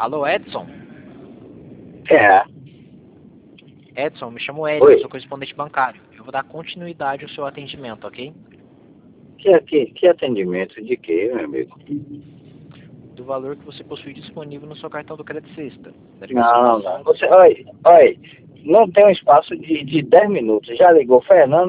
Alô, Edson? É. Edson, me chamo Edson, Oi. sou correspondente bancário. Eu vou dar continuidade ao seu atendimento, ok? Que atendimento de quê, meu amigo? Do valor que você possui disponível no seu cartão do Credit System. Da ligação Não, não. passada. Você, oi, não tem um espaço de 10 minutos. Já ligou, Fernando?